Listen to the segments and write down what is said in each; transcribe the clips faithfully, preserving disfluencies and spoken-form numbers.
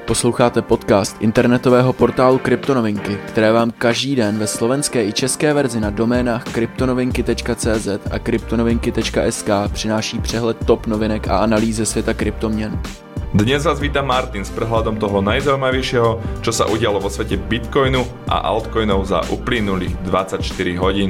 Posloucháte podcast internetového portálu Kryptonovinky, které vám každý den ve slovenské i české verzi na doménách kryptonovinky tečka cé zet a kryptonovinky tečka es ká přináší přehled top novinek a analýzy ze světa kryptoměn. Dnes vás víta Martin s prehľadom toho najzaujímavejšieho, čo sa udialo vo svete Bitcoinu a altcoinov za uplynulých dvadsaťštyri hodín.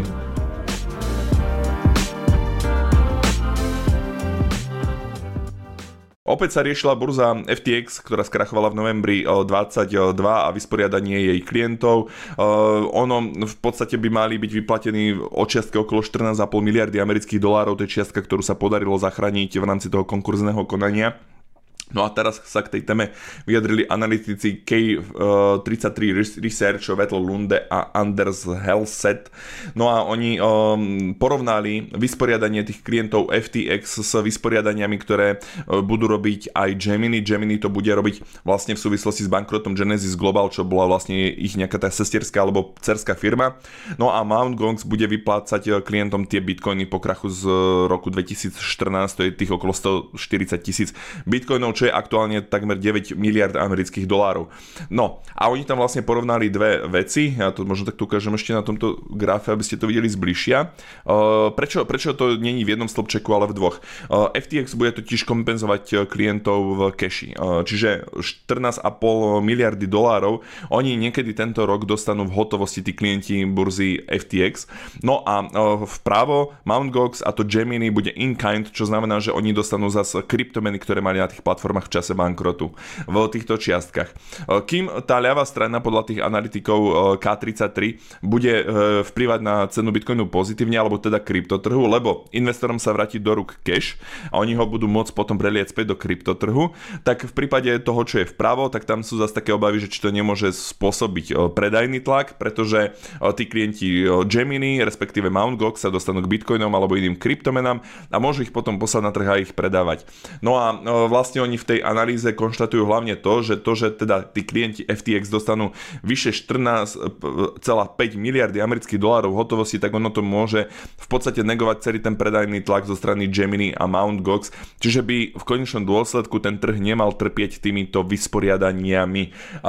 Opäť sa riešila burza ef tí exs, ktorá skrachovala v novembri dvadsaťdva a vysporiadanie jej klientov. Uh, ono v podstate by mali byť vyplatení od čiastky okolo štrnásť celá päť miliardy amerických dolárov, to je čiastka, ktorú sa podarilo zachrániť v rámci toho konkurzného konania. No a teraz sa k tej téme vyjadrili analytici K tridsaťtri Research, Vettel Lunde a Anders Helseth. No a oni um, porovnali vysporiadanie tých klientov ef tí exs s vysporiadaniami, ktoré uh, budú robiť aj Gemini. Gemini to bude robiť vlastne v súvislosti s bankrotom Genesis Global, čo bola vlastne ich nejaká tá sestierská alebo dcerská firma. No a Mt. Gox bude vyplácať klientom tie bitcoiny po krachu z roku dvetisícštrnásť, to je tých okolo stoštyridsať tisíc bitcoinov, čo je aktuálne takmer deväť miliard amerických dolárov. No a oni tam vlastne porovnali dve veci, ja to možno takto ukážem ešte na tomto grafe, aby ste to videli zbližšia. Uh, prečo, prečo to není v jednom stĺpčeku, ale v dvoch? Uh, ef tí exs bude totiž kompenzovať klientov v keši, uh, čiže štrnásť celá päť miliardy dolárov oni niekedy tento rok dostanú v hotovosti tí klienti burzy ef tí exs. No a uh, vpravo Mt. Gox a to Gemini bude in kind, čo znamená, že oni dostanú zase kryptomeny, ktoré mali na tých platformách v čase bankrotu v týchto čiastkach. Kým tá ľavá strana podľa tých analytikov ká tridsaťtri bude vplyvať na cenu Bitcoinu pozitívne, alebo teda kryptotrhu, lebo investorom sa vráti do rúk cash a oni ho budú môcť potom prelieť späť do kryptotrhu, tak v prípade toho, čo je vpravo, tak tam sú zase také obavy, že či to nemôže spôsobiť predajný tlak, pretože tí klienti Gemini, respektíve Mt. Gox sa dostanú k Bitcoinom alebo iným kryptomenám a môžu ich potom poslať na trh a ich predávať. No a vlastne oni v tej analýze konštatujú hlavne to, že to, že teda tí klienti ef tí exs dostanú vyše štrnásť celá päť miliardy amerických dolárov v hotovosti, tak ono to môže v podstate negovať celý ten predajný tlak zo strany Gemini a Mt. Gox, čiže by v konečnom dôsledku ten trh nemal trpieť týmito vysporiadaniami.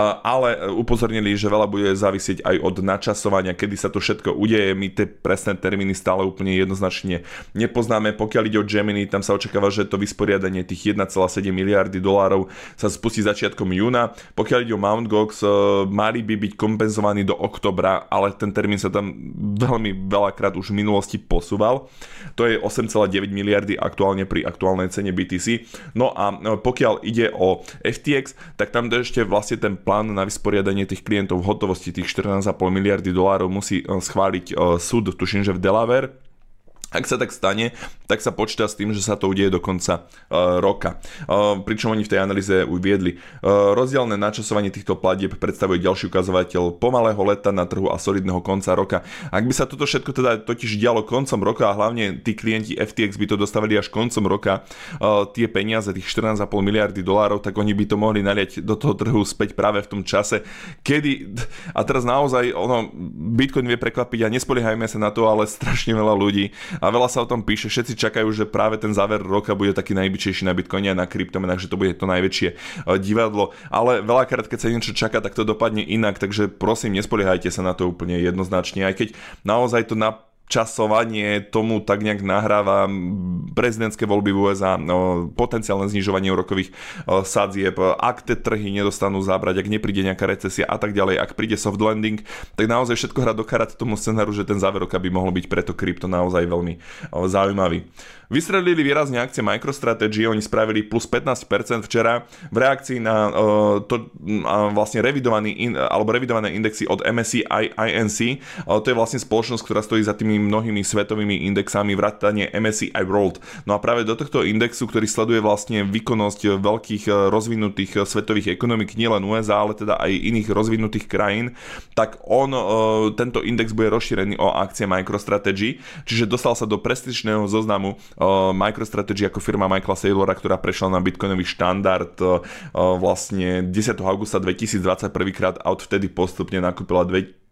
Ale upozornili, že veľa bude závisieť aj od načasovania, kedy sa to všetko udeje. My tie presné termíny stále úplne jednoznačne nepoznáme. Pokiaľ ide o Gemini, tam sa očakáva, že to vysporiadanie tých jeden celá sedem miliardy dolárov sa spustí začiatkom júna. Pokiaľ ide o Mt. Gox, mali by byť kompenzovaní do oktobra, ale ten termín sa tam veľmi veľakrát už v minulosti posúval. To je osem celá deväť miliardy aktuálne pri aktuálnej cene bé té cé. No a pokiaľ ide o ef tí exs, tak tam ešte vlastne ten plán na vysporiadanie tých klientov v hotovosti tých štrnásť celá päť miliardy dolárov musí schváliť súd, tuším, že v Delaware. Ak sa tak stane, tak sa počíta s tým, že sa to udeje do konca uh, roka. Uh, pričom oni v tej analýze uviedli. Uh, rozdielne načasovanie týchto platieb predstavuje ďalší ukazovateľ pomalého leta na trhu a solidného konca roka. Ak by sa toto všetko teda totiž dialo koncom roka a hlavne tí klienti ef tí exs by to dostávali až koncom roka, uh, tie peniaze, tých štrnásť celá päť miliardy dolárov, tak oni by to mohli naliať do toho trhu späť práve v tom čase, kedy, a teraz naozaj ono, Bitcoin vie prekvapiť a nespoliehajme sa na to, ale strašne veľa ľudí a veľa sa o tom píše, všetci čakajú, že práve ten záver roka bude taký najbyčejší na Bitcoine a na kryptomenách, že to bude to najväčšie divadlo, ale veľakrát, keď sa niečo čaká, tak to dopadne inak, takže prosím, nespoliehajte sa na to úplne jednoznačne, aj keď naozaj to na časovanie tomu tak nejak nahráva prezidentské voľby v ú es á, no, potenciálne znižovanie úrokových uh, sadzieb, ak tie trhy nedostanú zábrať, ak nepríde nejaká recesia a tak ďalej, ak príde soft landing, tak naozaj všetko hrá do karát tomu scenáru, že ten záver roka by mohol byť preto krypto naozaj veľmi uh, zaujímavý. Vystrelili výrazne akcie MicroStrategy, oni spravili plus pätnásť percent včera v reakcii na uh, to uh, vlastne revidovaný in, alebo revidované indexy od em es cé í í en cé. Uh, to je vlastne spoločnosť, ktorá stojí za tými mnohými svetovými indexami vrátane em es cé í World. No a práve do tohto indexu, ktorý sleduje vlastne výkonnosť veľkých rozvinutých svetových ekonomík, nielen ú es á, ale teda aj iných rozvinutých krajín, tak on, uh, tento index bude rozšírený o akcie MicroStrategy, čiže dostal sa do prestížneho zoznamu MicroStrategy ako firma Michaela Saylora, ktorá prešla na bitcoinový štandard vlastne desiateho augusta dvetisícdvadsať prvýkrát a odvtedy postupne nakúpila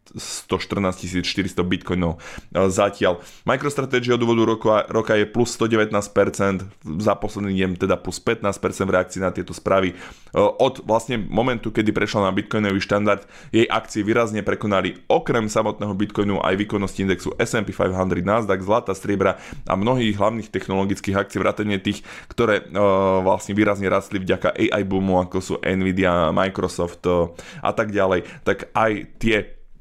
stoštrnásť tisíc štyristo bitcoinov zatiaľ. MicroStrategy od úvodu roka, roka je plus sto devätnásť percent, za posledný deň teda plus pätnásť percent v reakcii na tieto správy. Od vlastne momentu, kedy prešla na bitcoinový štandard, jej akcie výrazne prekonali okrem samotného bitcoinu aj výkonnosti indexu es and pí päťsto, Nasdaq, zlata, striebra a mnohých hlavných technologických akcií, vrátane tých, ktoré uh, vlastne výrazne rastli vďaka á í boomu, ako sú Nvidia, Microsoft uh, a tak ďalej, tak aj tie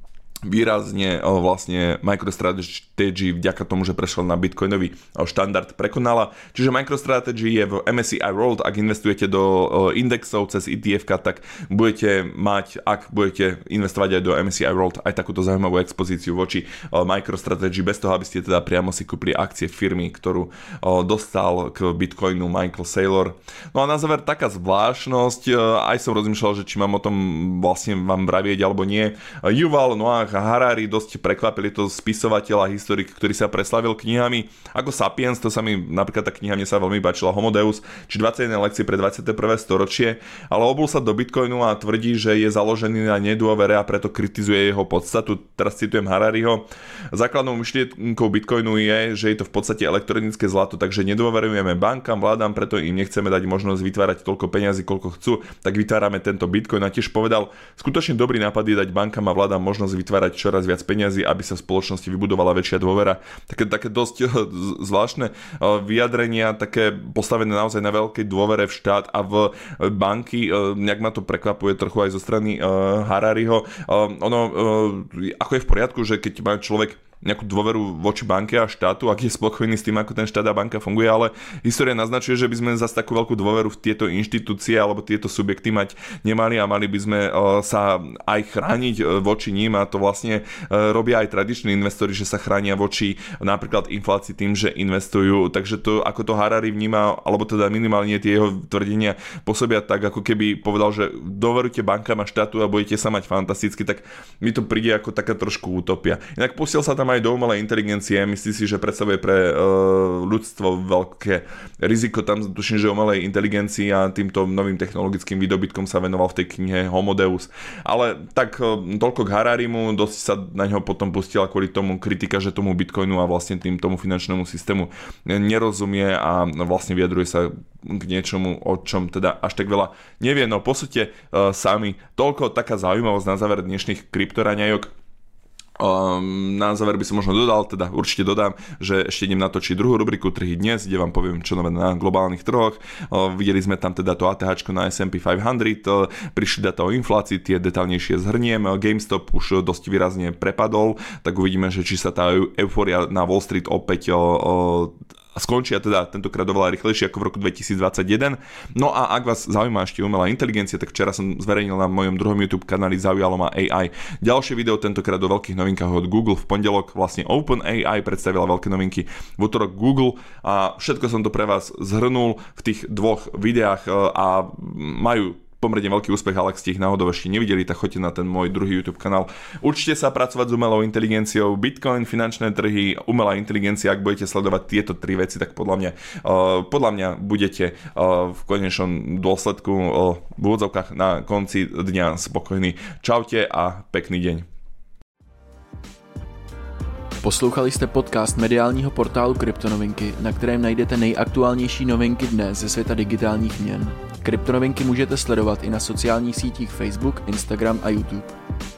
výrazne vlastne MicroStrategy vďaka tomu, že prešiel na bitcoinový štandard, prekonala. Čiže MicroStrategy je v em es cé í World, ak investujete do indexov cez í té ef, tak budete mať, ak budete investovať aj do em es cé í World, aj takúto zaujímavú expozíciu voči MicroStrategy, bez toho, aby ste teda priamo si kúpili akcie firmy, ktorú dostal k bitcoinu Michael Saylor. No a na záver taká zvláštnosť, aj som rozmýšľal, že či mám o tom vlastne vám vravieť alebo nie. Yuval Noah Harari dosť prekvapili, to spisovateľ a historik, ktorý sa preslavil knihami ako Sapiens, to sa mi, napríklad tá kniha mne sa veľmi páčila, Homo Deus, či dvadsaťjeden lekcie pre dvadsiate prvé storočie, ale obul sa do Bitcoinu a tvrdí, že je založený na nedôvere a preto kritizuje jeho podstatu. Teraz citujem Harariho. Základnou myšlienkou Bitcoinu je, že je to v podstate elektronické zlato, takže nedôverujeme bankám, vládám, preto im nechceme dať možnosť vytvárať toľko peňazí, koľko chcú, tak vytvárame tento Bitcoin. A tiež povedal, skutočne dobrý nápad je dať bankám a vládám možnosť vytvárať čoraz viac peňazí, aby sa v spoločnosti vybudovala väčšia dôvera. Také, také dosť zvláštne vyjadrenia, také postavené naozaj na veľkej dôvere v štát a v banky. Nejak ma to prekvapuje trochu aj zo strany Harariho. Ono, ako je v poriadku, že keď má človek nejakú dôveru voči banke a štátu, ak je spokojný s tým, ako ten štát a banka funguje, ale história naznačuje, že by sme zase takú veľkú dôveru v tieto inštitúcie alebo tieto subjekty mať nemali a mali by sme sa aj chrániť voči ním, a to vlastne robia aj tradiční investori, že sa chránia voči napríklad inflácii tým, že investujú. Takže to, ako to Harari vníma, alebo teda minimálne tie jeho tvrdenia pôsobia tak, ako keby povedal, že dôverujte bankám a štátu a budete sa mať fantasticky, tak mi to príde ako taká trošku utopia. Inak posiel sa tam aj do umelej inteligencie, myslí si, že predstavuje pre uh, ľudstvo veľké riziko. Tam tuším, že umelej inteligencii a týmto novým technologickým výdobytkom sa venoval v tej knihe Homo Deus. Ale tak uh, toľko k Hararimu, dosť sa na ňo potom pustila kvôli tomu kritika, že tomu Bitcoinu a vlastne tým tomu finančnému systému nerozumie a vlastne vyjadruje sa k niečomu, o čom teda až tak veľa nevie. No posúďte uh, sami. Toľko taká zaujímavosť na záver dnešných kryptoraňajok. Um, na záver by som možno dodal, teda určite dodám, že ešte idem natočiť druhú rubriku Trhy dnes, kde vám poviem, čo nové na globálnych trhoch. Uh, videli sme tam teda to á té háčko na es and pí päťsto, uh, prišli dáta o inflácii, tie detaľnejšie zhrniem. uh, GameStop už dosť výrazne prepadol, tak uvidíme, že či sa tá eufória na Wall Street opäť uh, uh, skončia teda tentokrát oveľa rýchlejšie ako v roku dvetisícdvadsaťjeden. No a ak vás zaujíma ešte umelá inteligencia, tak včera som zverejnil na mojom druhom YouTube kanáli Zaujalo ma á í ďalšie video, tentokrát o veľkých novinkách od Google. V pondelok vlastne OpenAI predstavila veľké novinky, v utorok Google a všetko som to pre vás zhrnul v tých dvoch videách a majú pomerne veľký úspech, ale ak ste ich náhodou ešte nevideli, tak choďte na ten môj druhý YouTube kanál. Učte sa pracovať s umelou inteligenciou, Bitcoin, finančné trhy, umelá inteligencia. Ak budete sledovať tieto tri veci, tak podľa mňa, uh, podľa mňa budete uh, v konečnom dôsledku uh, v úvodzovkách na konci dňa spokojní. Čaute a pekný deň. Poslouchali jste podcast mediálního portálu Kryptonovinky, na kterém najdete nejaktuálnější novinky dnes ze světa digitálních měn. Kryptonovinky můžete sledovat i na sociálních sítích Facebook, Instagram a YouTube.